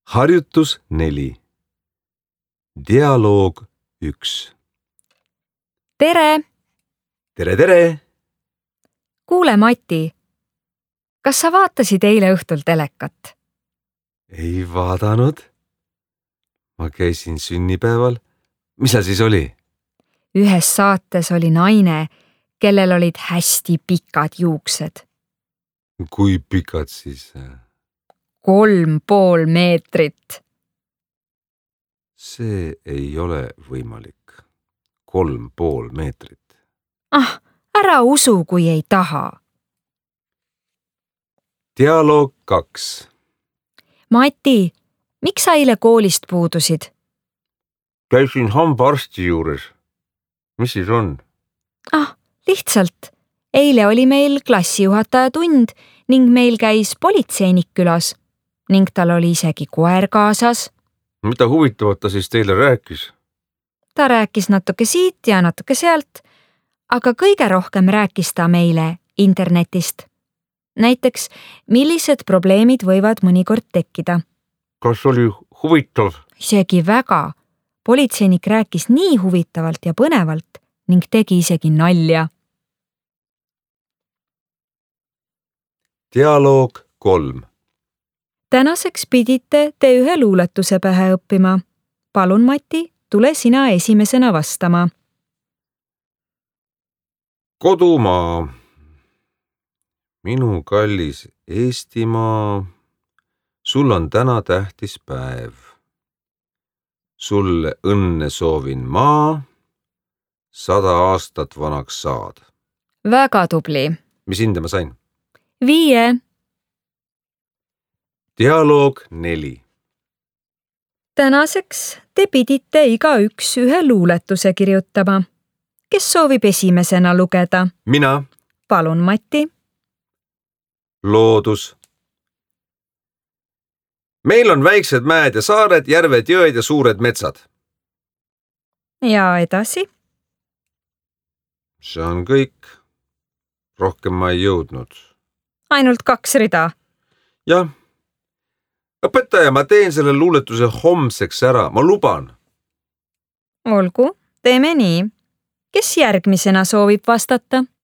Harjutus 4. Dialoog 1. Tere! Tere! Kuule, Mati, kas sa vaatasid eile õhtul telekat? Ei vaadanud. Ma käisin sünnipäeval. Mis seal siis oli? Ühes saates oli naine, kellel olid hästi pikad juuksed. Kui pikad siis? 3,5 meetrit. See ei ole võimalik. 3,5 meetrit. Ära usu, kui ei taha. Dialoog 2. Mati, miks sa eile koolist puudusid? Käisin hambaarsti juures. Mis siis on? Lihtsalt. Eile oli meil klassijuhataja tund ning meil käis politseinik külas ning tal oli isegi koer kaasas. Mida huvitavat ta siis teile rääkis? Ta rääkis natuke siit ja natuke sealt, aga kõige rohkem rääkis ta meile internetist. Näiteks, millised probleemid võivad mõnikord tekkida. Kas oli huvitav? Isegi väga. Politseinik rääkis nii huvitavalt ja põnevalt ning tegi isegi nalja. Dialoog 3. Tänaseks pidite te ühe luuletuse pähe õppima. Palun, Mati, tule sina esimesena vastama. Kodumaa. Minu kallis Eestimaa, sul on täna tähtis päev. Sulle õnne soovin ma, 100 aastat vanaks saad. Väga tubli. Mis hinde ma sain? 5. Dialoog 4. Tänaseks te pidite igaüks ühe luuletuse kirjutama. Kes soovib esimesena lugeda? Mina. Palun, Mati. Loodus. Meil on väiksed mäed ja saared, järved, jõed ja suured metsad. Ja edasi? See on kõik. Rohkem ma ei jõudnud. Ainult 2 rida. Jah. Õpetaja, ma teen selle luuletuse homseks ära, ma luban. Olgu, teeme nii. Kes järgmisena soovib vastata?